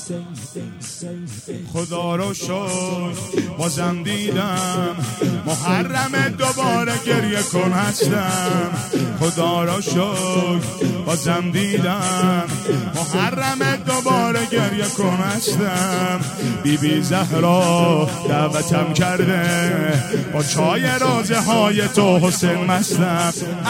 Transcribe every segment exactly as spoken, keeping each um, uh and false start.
خدا رو شکر بازم دیدم محرم دوباره گریه کن هستم. خدا رو شکر بازم دیدم محرم دوباره گریه کن هستم. بی بی زهرا دعوتم کرده با چای روزه های تو حسین مستم.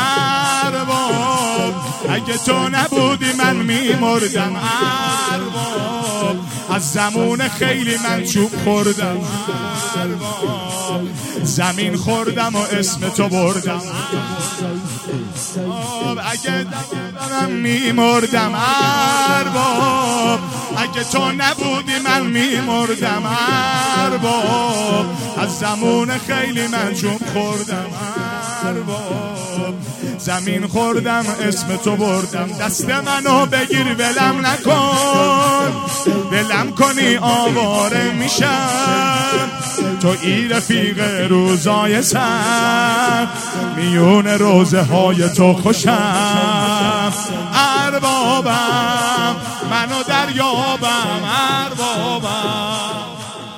ارباب اگه تو نبودی من میمردم. ارباب از زمون خیلی من چوب خوردم. ارباب زمین خوردم و اسم تو بردم. ارباب اگه من میمردم. ارباب اگه تو نبودی من میمردم. ارباب از زمون خیلی من چوب خوردم. ارباب زمین خوردم اسم تو بردم. دست منو بگیر ولم نکن، ولم کنی آواره میشم. تو ای رفیق روزای سر میون روزه های تو خوشم. اربابم منو دریابم. اربابم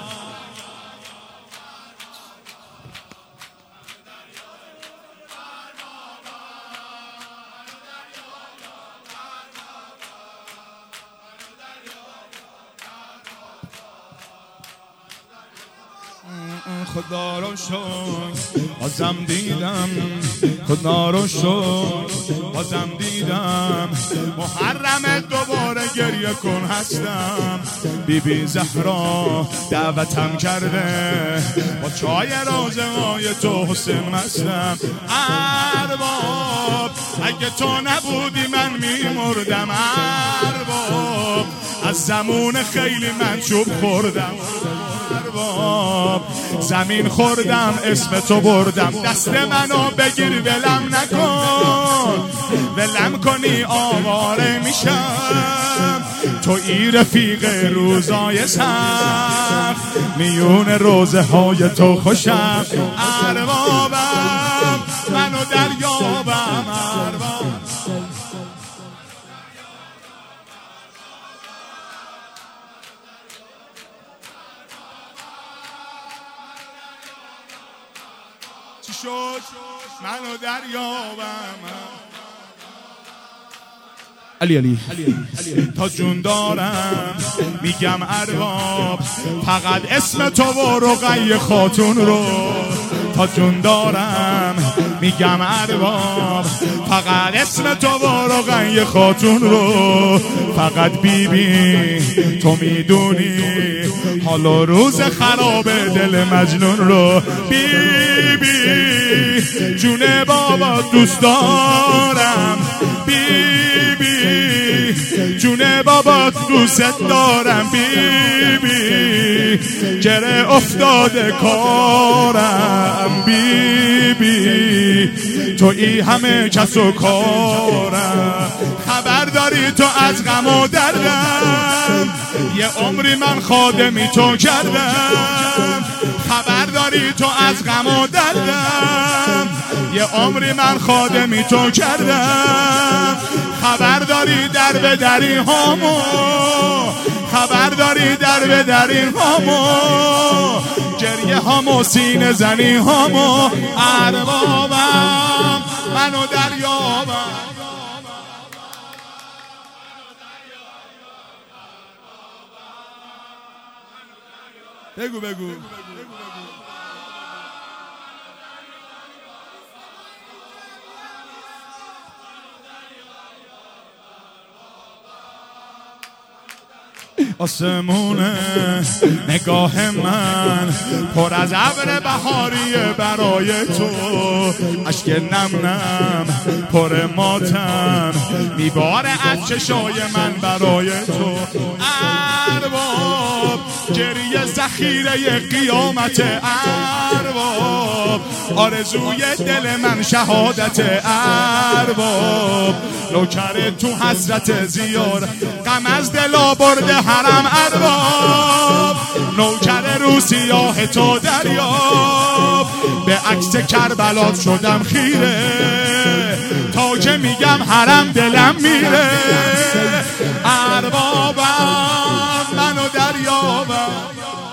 خدا رو شکر بازم دیدم. خدا رو شکر بازم دیدم محرم دوباره گریه کن هستم. بی بی زهرا دعوتم کرده با چای روزه های تو حسین مستم. ارباب اگه تو نبودی من میمردم. ارباب از زمون خیلی من چوب خوردم. ارباب زمین خوردم اسم تو بردم. دست منو بگیر ولم نکن، ولم کنی آواره میشم. تو ای رفیق روزای سخت میون روزه های تو خوشم. اربابم منو دریابم. ارباب چی شد منو دریابم. علی علی تا جون دارم میگم ارباب فقط اسم تو و رقیه خاتون رو. تا جون دارم میگم ارباب فقط اسم تو و رقیه خاتون رو. فقط بی بی تو میدونی حال و روز خراب دل مجنون رو. بی بی جون بابا دوست دارم. بی جون بابا دوست دارم. بی بی گره افتاده کارم. بی بی تو ای همه کس و کارم. خبر داری تو از غم و دردم یه عمری من خادمی تو کردم. خبر داری تو از غم و دردم یه عمری من خادمی تو کردم. خبر داری در به دری هامو. خبر داری در به دری هامو. گریه هامو سینه زنی هامو. اربابم منو دریابم. بگو بگو آسمونه نگاه من پر از ابر بهاریه برای تو. اشک نم نم پر ماتم میباره از چشای من برای تو. ارباب گریه ذخیره قیامت. ارباب آرزوی دل من شهادت. ارباب نوکر تو حضرت زیار غم از دلا برده حرم. ارباب نوکر رو سیاه تو دریاب. به عکس کربلات شدم خیره تا که میگم حرم دلم میره. اربابم من یاور